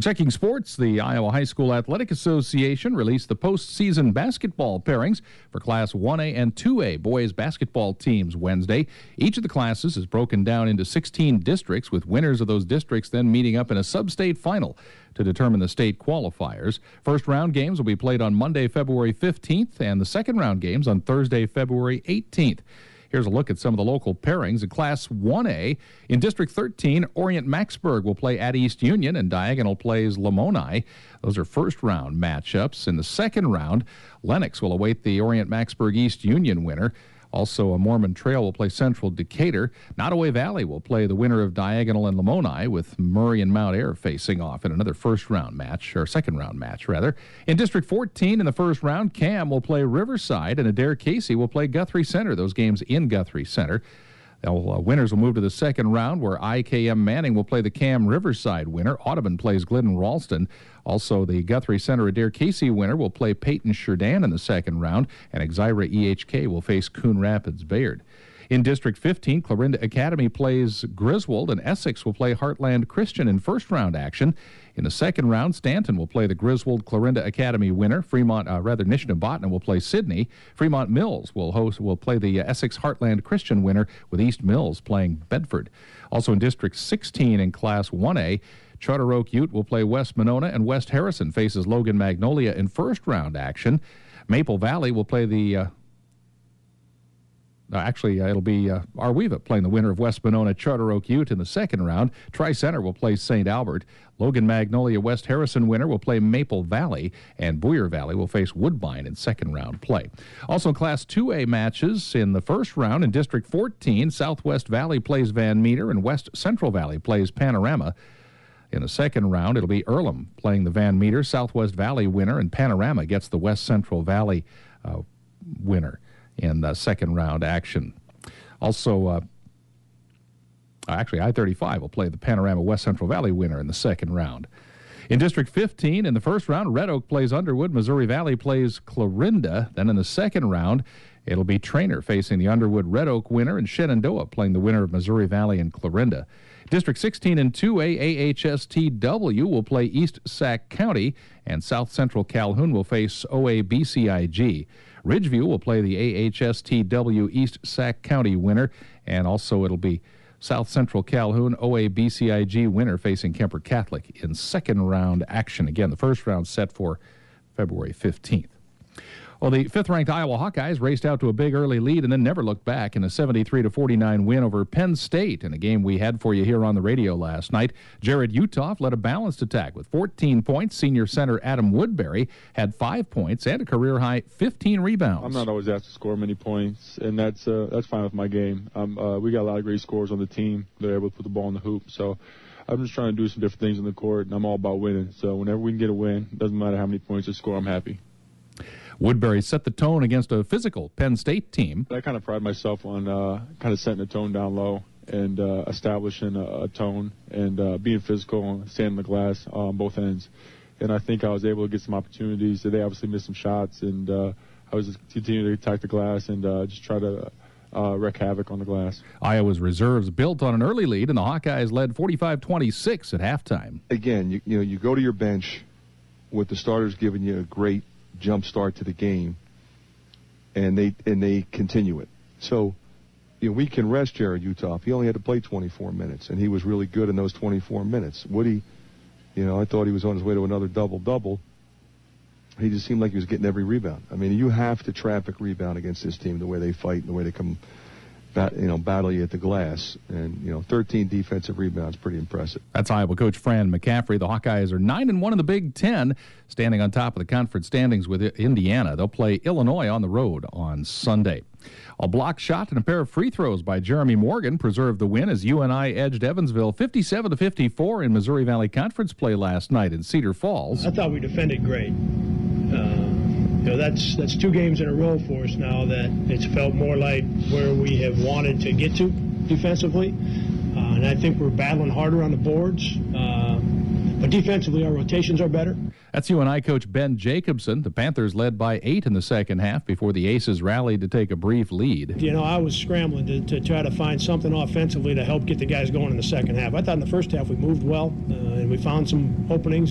Checking sports, the Iowa High School Athletic Association released the postseason basketball pairings for Class 1A and 2A boys basketball teams Wednesday. Each of the classes is broken down into 16 districts, with winners of those districts then meeting up in a sub-state final to determine the state qualifiers. First round games will be played on Monday, February 15th, and the second round games on Thursday, February 18th. Here's a look at some of the local pairings. In Class 1A, in District 13, Orient-Maxburg will play at East Union, and Diagonal plays Lamoni. Those are first-round matchups. In the second round, Lennox will await the Orient-Maxburg East Union winner. Also, Mormon Trail will play Central Decatur. Nottoway Valley will play the winner of Diagonal and Lamoni, with Murray and Mount Ayr facing off in another second-round match. In District 14, in the first round, Cam will play Riverside, and Adair Casey will play Guthrie Center. Those games in Guthrie Center. Winners will move to the second round, where IKM Manning will play the Cam Riverside winner. Audubon plays Glidden Ralston. Also, the Guthrie Center Adair Casey winner will play Peyton Sheridan in the second round, and Exira EHK will face Coon Rapids Bayard. In District 15, Clarinda Academy plays Griswold, and Essex will play Heartland Christian in first-round action. In the second round, Stanton will play the Griswold Clarinda Academy winner. Nishnabotna will play Sydney. Fremont Mills will play the Essex Heartland Christian winner, with East Mills playing Bedford. Also in District 16 in Class 1A, Charter Oak Ute will play West Monona, and West Harrison faces Logan Magnolia in first-round action. Maple Valley will play the... it'll be Arweva playing the winner of West Monona Charter Oak Ute in the second round. Tri-Center will play St. Albert. Logan Magnolia West Harrison winner will play Maple Valley, and Boyer Valley will face Woodbine in second-round play. Also in Class 2A matches in the first round, in District 14, Southwest Valley plays Van Meter, and West Central Valley plays Panorama. In the second round, it'll be Earlham playing the Van Meter Southwest Valley winner, and Panorama gets the West Central Valley winner in the second-round action. Also, I-35 will play the Panorama West Central Valley winner in the second round. In District 15, in the first round, Red Oak plays Underwood, Missouri Valley plays Clarinda. Then in the second round, it'll be Trainer facing the Underwood Red Oak winner, and Shenandoah playing the winner of Missouri Valley and Clarinda. District 16 and 2A, AHSTW will play East Sac County, and South Central Calhoun will face OABCIG. Ridgeview will play the AHSTW East Sac County winner, and also it'll be South Central Calhoun OABCIG winner facing Kemper Catholic in second-round action. Again, the first round set for February 15th. Well, the fifth-ranked Iowa Hawkeyes raced out to a big early lead and then never looked back in a 73-49 win over Penn State in a game we had for you here on the radio last night. Jared Utoff led a balanced attack with 14 points. Senior center Adam Woodbury had 5 points and a career-high 15 rebounds. I'm not always asked to score many points, and that's fine with my game. We got a lot of great scorers on the team. They're able to put the ball in the hoop, so I'm just trying to do some different things on the court, and I'm all about winning. So whenever we can get a win, it doesn't matter how many points I score, I'm happy. Woodbury set the tone against a physical Penn State team. I kind of pride myself on kind of setting the tone down low and establishing a tone and being physical and standing the glass on both ends. And I think I was able to get some opportunities. They obviously missed some shots, and I was just continuing to attack the glass and just try to wreak havoc on the glass. Iowa's reserves built on an early lead, and the Hawkeyes led 45-26 at halftime. Again, you go to your bench with the starters giving you a great jump start to the game, and they continue it. So, we can rest Jared Utoff. He only had to play 24 minutes, and he was really good in those 24 minutes. Woody, I thought he was on his way to another double-double. He just seemed like he was getting every rebound. I mean, you have to traffic rebound against this team, the way they fight and the way they come battle you at the glass. And, 13 defensive rebounds, pretty impressive. That's Iowa coach Fran McCaffrey. The Hawkeyes are 9-1 in the Big Ten, standing on top of the conference standings with Indiana. They'll play Illinois on the road on Sunday. A block shot and a pair of free throws by Jeremy Morgan preserved the win as UNI edged Evansville 57-54 in Missouri Valley Conference play last night in Cedar Falls. I thought we defended great. That's 2 games in a row for us now that it's felt more like where we have wanted to get to defensively. And I think we're battling harder on the boards. But defensively, our rotations are better. That's UNI coach Ben Jacobson. The Panthers led by 8 in the second half before the Aces rallied to take a brief lead. You know, I was scrambling to try to find something offensively to help get the guys going in the second half. I thought in the first half we moved well, and we found some openings,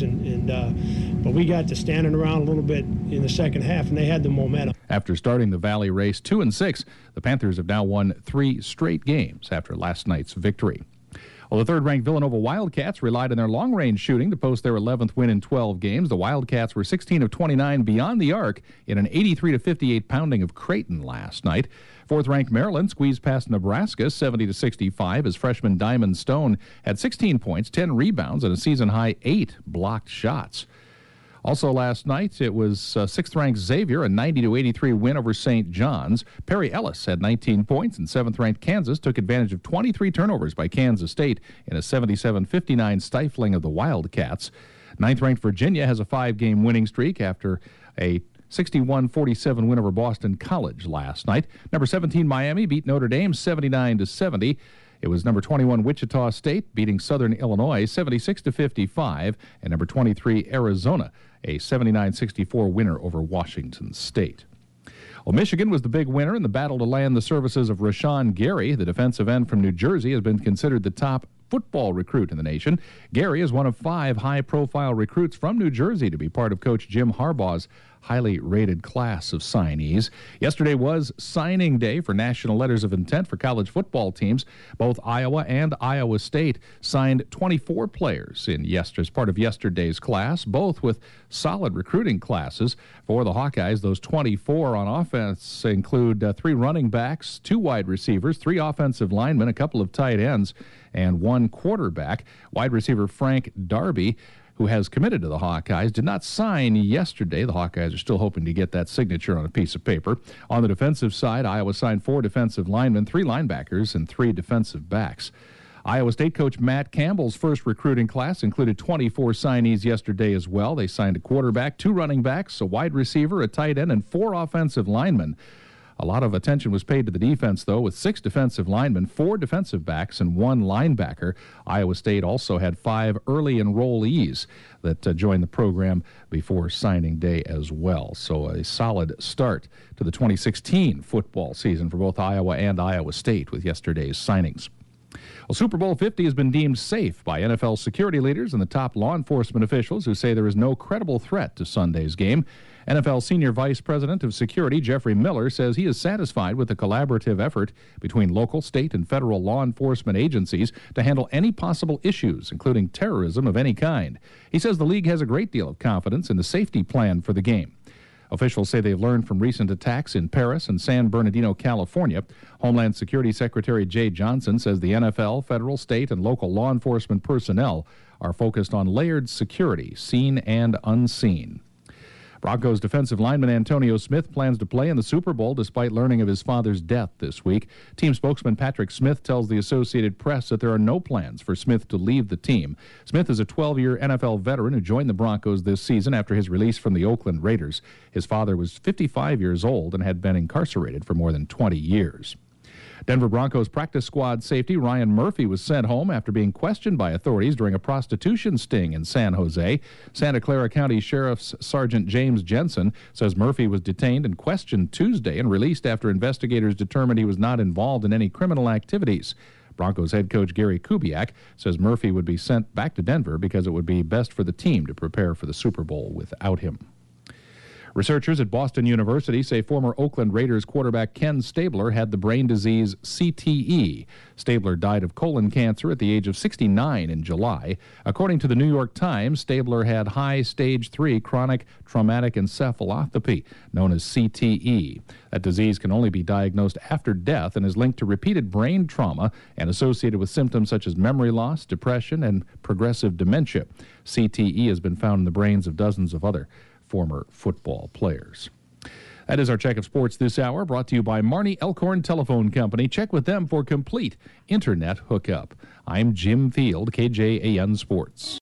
but we got to standing around a little bit in the second half, and they had the momentum. After starting the Valley race 2-6, the Panthers have now won 3 straight games after last night's victory. Well, the third-ranked Villanova Wildcats relied on their long-range shooting to post their 11th win in 12 games. The Wildcats were 16 of 29 beyond the arc in an 83-58 pounding of Creighton last night. Fourth-ranked Maryland squeezed past Nebraska 70-65 as freshman Diamond Stone had 16 points, 10 rebounds, and a season-high 8 blocked shots. Also last night, it was 6th-ranked Xavier, a 90-83 win over St. John's. Perry Ellis had 19 points, and 7th-ranked Kansas took advantage of 23 turnovers by Kansas State in a 77-59 stifling of the Wildcats. 9th-ranked Virginia has a 5-game winning streak after a 61-47 win over Boston College last night. Number 17 Miami beat Notre Dame 79-70. It was number 21 Wichita State beating Southern Illinois 76-55, and number 23 Arizona a 79-64 winner over Washington State. Well, Michigan was the big winner in the battle to land the services of Rashawn Gary. The defensive end from New Jersey has been considered the top football recruit in the nation. Gary is one of 5 high-profile recruits from New Jersey to be part of Coach Jim Harbaugh's highly rated class of signees. Yesterday was signing day for national letters of intent for college football teams. Both Iowa and Iowa State signed 24 players as part of yesterday's class, both with solid recruiting classes. For the Hawkeyes, those 24 on offense include 3 running backs, 2 wide receivers, 3 offensive linemen, a couple of tight ends, and 1 quarterback. Wide receiver Frank Darby, who has committed to the Hawkeyes, did not sign yesterday. The Hawkeyes are still hoping to get that signature on a piece of paper. On the defensive side, Iowa signed 4 defensive linemen, 3 linebackers, and 3 defensive backs. Iowa State coach Matt Campbell's first recruiting class included 24 signees yesterday as well. They signed a quarterback, 2 running backs, a wide receiver, a tight end, and 4 offensive linemen. A lot of attention was paid to the defense, though, with 6 defensive linemen, 4 defensive backs, and 1 linebacker. Iowa State also had 5 early enrollees that joined the program before signing day as well. So a solid start to the 2016 football season for both Iowa and Iowa State with yesterday's signings. Well, Super Bowl 50 has been deemed safe by NFL security leaders and the top law enforcement officials who say there is no credible threat to Sunday's game. NFL Senior Vice President of Security Jeffrey Miller says he is satisfied with the collaborative effort between local, state, and federal law enforcement agencies to handle any possible issues, including terrorism of any kind. He says the league has a great deal of confidence in the safety plan for the game. Officials say they've learned from recent attacks in Paris and San Bernardino, California. Homeland Security Secretary Jay Johnson says the NFL, federal, state, and local law enforcement personnel are focused on layered security, seen and unseen. Broncos defensive lineman Antonio Smith plans to play in the Super Bowl despite learning of his father's death this week. Team spokesman Patrick Smith tells the Associated Press that there are no plans for Smith to leave the team. Smith is a 12-year NFL veteran who joined the Broncos this season after his release from the Oakland Raiders. His father was 55 years old and had been incarcerated for more than 20 years. Denver Broncos practice squad safety Ryan Murphy was sent home after being questioned by authorities during a prostitution sting in San Jose. Santa Clara County Sheriff's Sergeant James Jensen says Murphy was detained and questioned Tuesday and released after investigators determined he was not involved in any criminal activities. Broncos head coach Gary Kubiak says Murphy would be sent back to Denver because it would be best for the team to prepare for the Super Bowl without him. Researchers at Boston University say former Oakland Raiders quarterback Ken Stabler had the brain disease CTE. Stabler died of colon cancer at the age of 69 in July. According to the New York Times, Stabler had high stage 3 chronic traumatic encephalopathy, known as CTE. That disease can only be diagnosed after death and is linked to repeated brain trauma and associated with symptoms such as memory loss, depression, and progressive dementia. CTE has been found in the brains of dozens of other former football players. That is our check of sports this hour, brought to you by Marnie Elkhorn Telephone Company. Check with them for complete internet hookup. I'm Jim Field, KJAN Sports.